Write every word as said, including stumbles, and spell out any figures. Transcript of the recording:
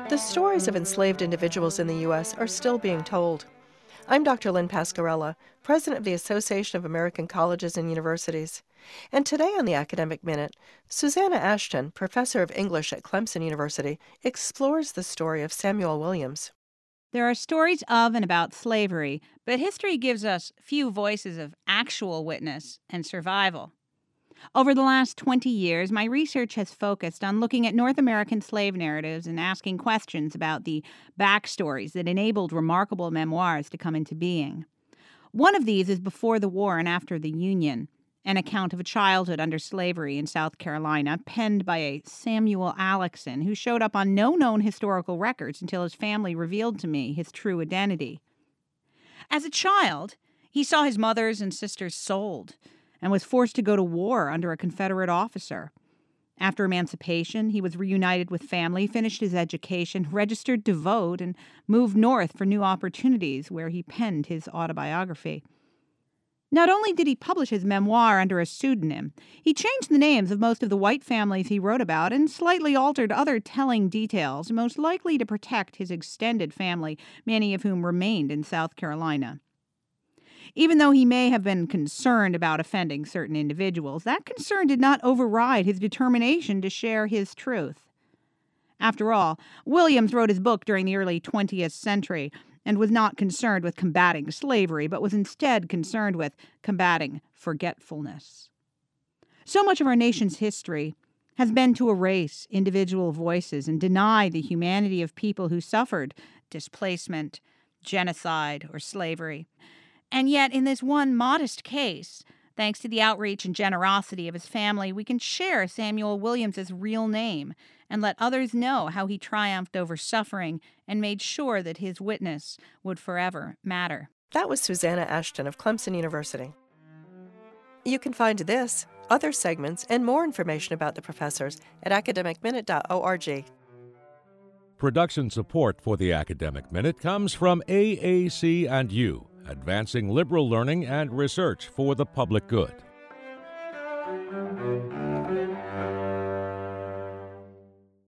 The stories of enslaved individuals in the U S are still being told. I'm Doctor Lynn Pascarella, President of the Association of American Colleges and Universities. And today on the Academic Minute, Susanna Ashton, Professor of English at Clemson University, explores the story of Samuel Williams. There are stories of and about slavery, but history gives us few voices of actual witness and survival. Over the last twenty years, my research has focused on looking at North American slave narratives and asking questions about the backstories that enabled remarkable memoirs to come into being. One of these is Before the War and After the Union, an account of a childhood under slavery in South Carolina, penned by a Samuel Alexan, who showed up on no known historical records until his family revealed to me his true identity. As a child, he saw his mothers and sisters sold and was forced to go to war under a Confederate officer. After emancipation, he was reunited with family, finished his education, registered to vote, and moved north for new opportunities, where he penned his autobiography. Not only did he publish his memoir under a pseudonym, he changed the names of most of the white families he wrote about and slightly altered other telling details, most likely to protect his extended family, many of whom remained in South Carolina. Even though he may have been concerned about offending certain individuals, that concern did not override his determination to share his truth. After all, Williams wrote his book during the early twentieth century and was not concerned with combating slavery, but was instead concerned with combating forgetfulness. So much of our nation's history has been to erase individual voices and deny the humanity of people who suffered displacement, genocide, or slavery. And yet, in this one modest case, thanks to the outreach and generosity of his family, we can share Samuel Williams's real name and let others know how he triumphed over suffering and made sure that his witness would forever matter. That was Susanna Ashton of Clemson University. You can find this, other segments, and more information about the professors at academic minute dot org. Production support for the Academic Minute comes from A A C and U, advancing liberal learning and research for the public good.